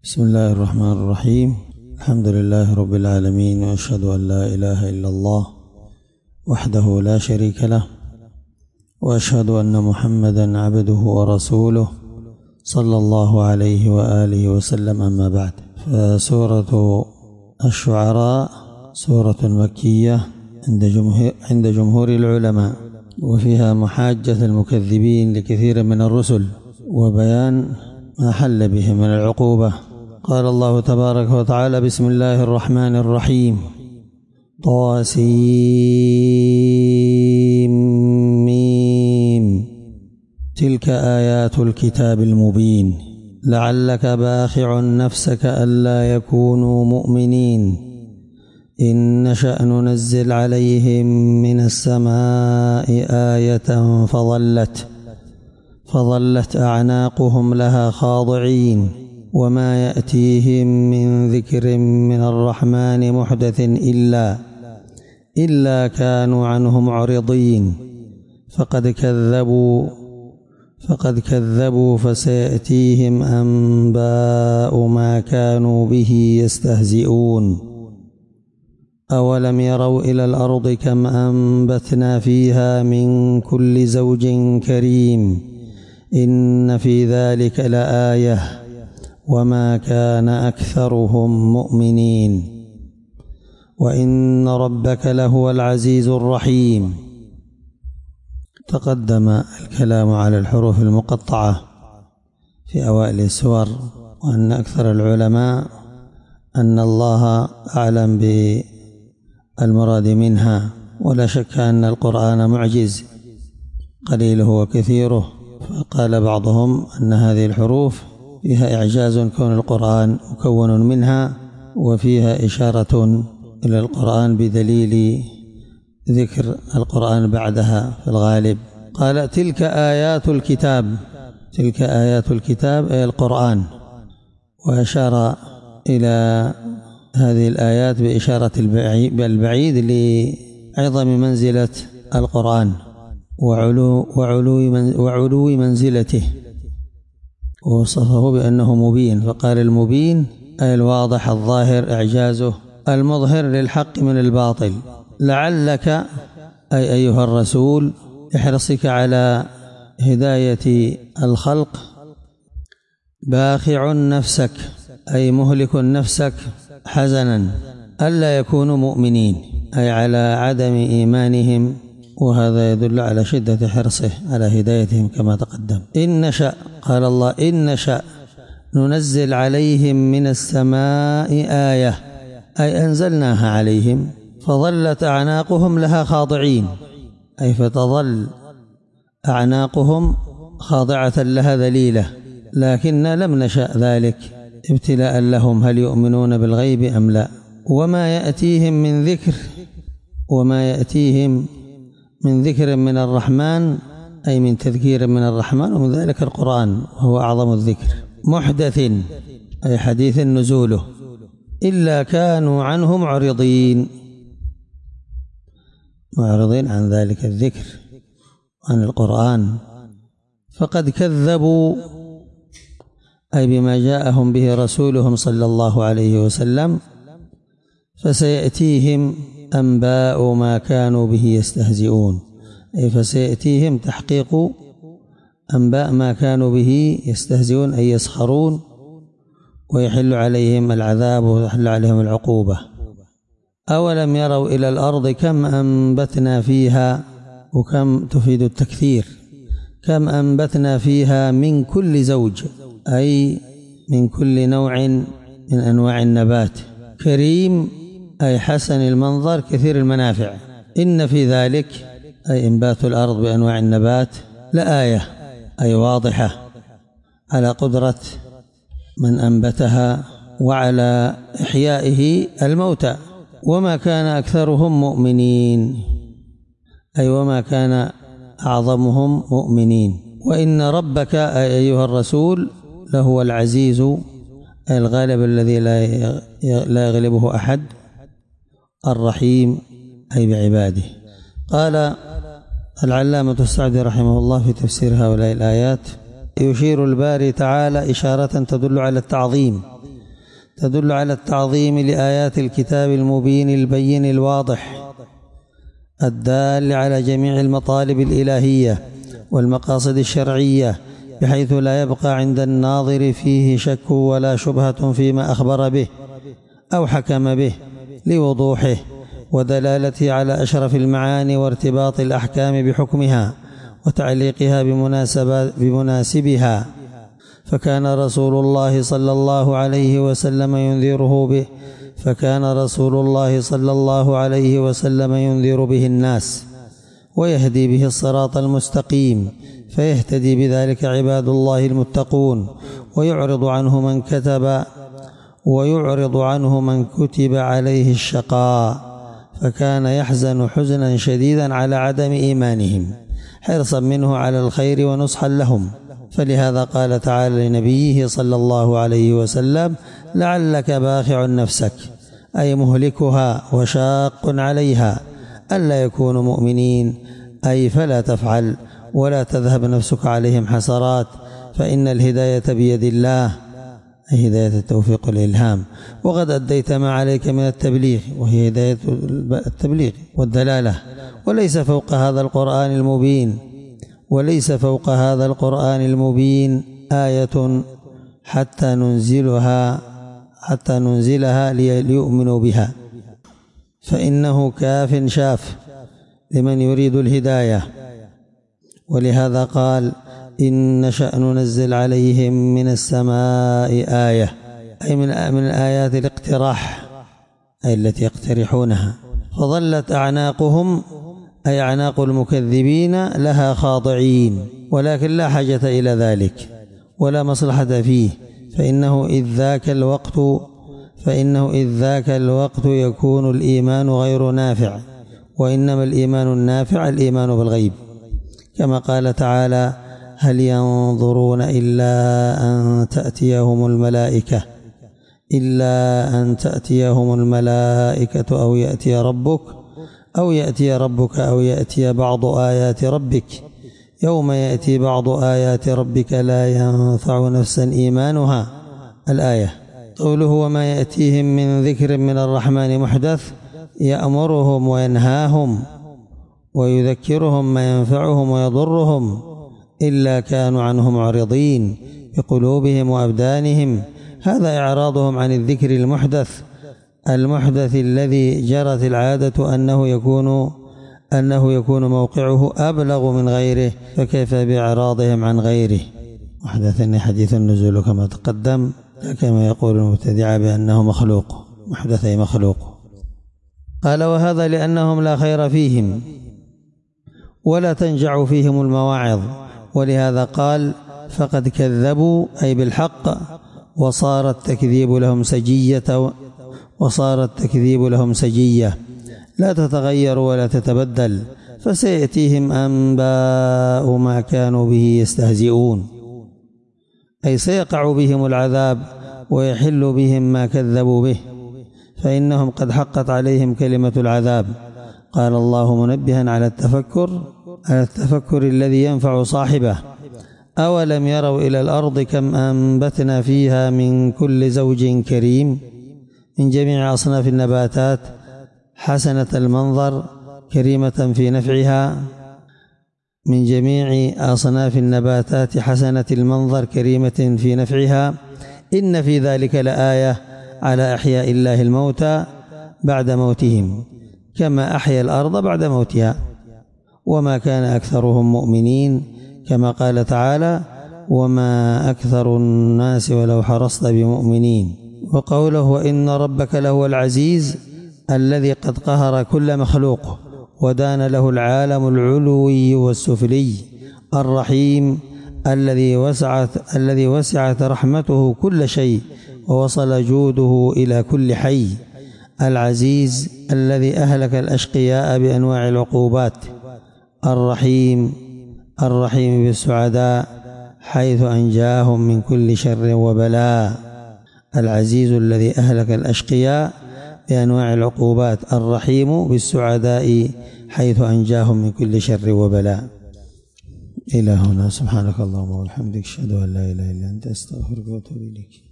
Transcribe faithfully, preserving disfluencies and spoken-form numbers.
بسم الله الرحمن الرحيم. الحمد لله رب العالمين، وأشهد أن لا إله إلا الله وحده لا شريك له، وأشهد أن محمدا عبده ورسوله صلى الله عليه وآله وسلم. أما بعد، فسورة الشعراء سورة مكية عند جمهور, عند جمهور العلماء، وفيها محاجة المكذبين لكثير من الرسل وبيان ما حل به من العقوبة. قال الله تبارك وتعالى: بسم الله الرحمن الرحيم. طاسيم تلك آيات الكتاب المبين لعلك باخع نفسك ألا يكونوا مؤمنين إن نشأ ننزل عليهم من السماء آية فظلت فظلت أعناقهم لها خاضعين وما يأتيهم من ذكر من الرحمن محدث إلا إلا كانوا عنه معرضين فقد كذبوا فقد كذبوا فسيأتيهم أنباء ما كانوا به يستهزئون. أولم يروا إلى الأرض كم أنبتنا فيها من كل زوج كريم إن في ذلك لآية وما كان أكثرهم مؤمنين وإن ربك لهو العزيز الرحيم. تقدم الكلام على الحروف المقطعة في أوائل السور، وأن أكثر العلماء أن الله أعلم بالمراد منها، ولا شك أن القرآن معجز قليله وكثيره، فقال بعضهم أن هذه الحروف فيها إعجاز كون القرآن مكون منها، وفيها إشارة إلى القرآن بدليل ذكر القرآن بعدها في الغالب. قال: تلك آيات الكتاب، تلك آيات الكتاب أي القرآن، وأشار إلى هذه الآيات بإشارة البعيد لعظم منزلة القرآن وعلو, وعلو, وعلو منزلته، ووصفه بأنه مبين، فقال المبين أي الواضح الظاهر إعجازه المظهر للحق من الباطل. لعلك أي أيها الرسول احرصك على هداية الخلق، باخع نفسك أي مهلك نفسك حزنا ألا يكونوا مؤمنين، أي على عدم إيمانهم، وهذا يدل على شدة حرصه على هدايتهم كما تقدم. إن نشأ، قال الله: إن نشأ ننزل عليهم من السماء آية أي أنزلناها عليهم فظلت أعناقهم لها خاضعين، أي فتظل أعناقهم خاضعة لها ذليلة، لكن لم نشأ ذلك ابتلاء لهم هل يؤمنون بالغيب أم لا. وما يأتيهم من ذكر وما يأتيهم من ذكر من الرحمن أي من تذكير من الرحمن، ومن ذلك القرآن وهو أعظم الذكر. محدث أي حديث نزوله، إلا كانوا عنه معرضين، معرضين عن ذلك الذكر عن القرآن. فقد كذبوا أي بما جاءهم به رسولهم صلى الله عليه وسلم، فسيأتيهم أنباء ما كانوا به يستهزئون، أي فسيأتيهم تحقيق أنباء ما كانوا به يستهزئون أي يسخرون، ويحل عليهم العذاب ويحل عليهم العقوبة. أولم يروا إلى الأرض كم أنبتنا فيها، وكم تفيد التكثير، كم أنبتنا فيها من كل زوج أي من كل نوع من أنواع النبات، كريم أي حسن المنظر كثير المنافع. إن في ذلك أي إنبات الأرض بأنواع النبات لآية أي واضحة على قدرة من أنبتها وعلى إحيائه الموتى. وما كان أكثرهم مؤمنين أي وما كان أعظمهم مؤمنين. وإن ربك أي أيها الرسول لهو العزيز أي الغالب الذي لا يغلبه أحد، الرحيم أي بعباده. قال العلامة السعدي رحمه الله في تفسير هؤلاء الآيات: يشير الباري تعالى إشارة تدل على التعظيم تدل على التعظيم لآيات الكتاب المبين البين الواضح الدال على جميع المطالب الإلهية والمقاصد الشرعية، بحيث لا يبقى عند الناظر فيه شك ولا شبهة فيما أخبر به أو حكم به، لوضوحه ودلالته على أشرف المعاني وارتباط الأحكام بحكمها وتعليقها بمناسبها. فكان رسول الله صلى الله عليه وسلم ينذره به فكان رسول الله صلى الله عليه وسلم ينذر به الناس ويهدي به الصراط المستقيم، فيهتدي بذلك عباد الله المتقون، ويعرض عنه من كتب ويعرض عنه من كتب عليه الشقاء، فكان يحزن حزنا شديدا على عدم إيمانهم حرصا منه على الخير ونصحا لهم. فلهذا قال تعالى لنبيه صلى الله عليه وسلم: لعلك باخع نفسك، أي مهلكها وشاق عليها ألا يكونوا مؤمنين، أي فلا تفعل ولا تذهب نفسك عليهم حسرات، فإن الهداية بيد الله، أي هداية التوفيق والإلهام، وقد أديت ما عليك من التبليغ، وهي هداية التبليغ والدلالة، وليس فوق هذا القرآن المبين وليس فوق هذا القرآن المبين آية حتى ننزلها حتى ننزلها ليؤمنوا بها، فإنه كاف شاف لمن يريد الهداية. ولهذا قال: إن نشأ ننزل عليهم من السماء آية، أي من من آيات الاقتراح، أي التي يقترحونها، فظلت أعناقهم أي أعناق المكذبين لها خاضعين، ولكن لا حاجة إلى ذلك ولا مصلحة فيه، فإنه إذ ذاك الوقت فإنه إذ ذاك الوقت يكون الإيمان غير نافع، وإنما الإيمان النافع الإيمان بالغيب، كما قال تعالى: هل ينظرون إلا أن تأتيهم الملائكة إلا أن تأتيهم الملائكة أو يأتي ربك أو يأتي ربك أو يأتي بعض آيات ربك يوم يأتي بعض آيات ربك لا ينفع نفسا إيمانها. الآية. قوله: وما يأتيهم من ذكر من الرحمن محدث، يأمرهم وينهاهم ويذكرهم ما ينفعهم ويضرهم إلا كانوا عنه معرضين بقلوبهم وأبدانهم. هذا إعراضهم عن الذكر المحدث المحدث الذي جرت العادة أنه يكون أنه يكون موقعه أبلغ من غيره، فكيف بإعراضهم عن غيره؟ محدث حديث النزول كما تقدم، كما يقول المبتدعة بأنه مخلوق، محدث أي مخلوق. قال: وهذا لأنهم لا خير فيهم ولا تنجع فيهم المواعظ، ولهذا قال: فقد كذبوا أي بالحق، وصار التكذيب لهم سجية وصار التكذيب لهم سجية لا تتغير ولا تتبدل، فسيأتيهم أنباء ما كانوا به يستهزئون، أي سيقع بهم العذاب ويحل بهم ما كذبوا به، فإنهم قد حقت عليهم كلمة العذاب. قال الله منبها على التفكر على التفكر الذي ينفع صاحبه: أولم يروا إلى الأرض كم أنبتنا فيها من كل زوج كريم، من جميع أصناف النباتات حسنة المنظر كريمة في نفعها من جميع أصناف النباتات حسنة المنظر كريمة في نفعها، إن في ذلك لآية على إحياء الله الموتى بعد موتهم كما أحيا الأرض بعد موتها، وما كان أكثرهم مؤمنين، كما قال تعالى: وما أكثر الناس ولو حرصت بمؤمنين. وقوله: وإن ربك لهو العزيز الذي قد قهر كل مخلوق ودان له العالم العلوي والسفلي، الرحيم الذي وسعت الذي وسعت رحمته كل شيء ووصل جوده إلى كل حي، العزيز الذي أهلك الأشقياء بأنواع العقوبات، الرحيم الرحيم بالسعداء حيث أنجاهم من كل شر وبلاء، العزيز الذي أهلك الأشقياء بأنواع العقوبات، الرحيم بالسعداء حيث أنجاهم من كل شر وبلاء. إلى هنا، سبحانك اللهم وبحمدك، أشهد أن لا إله إلا أنت، أستغفرك وأتوب إليك.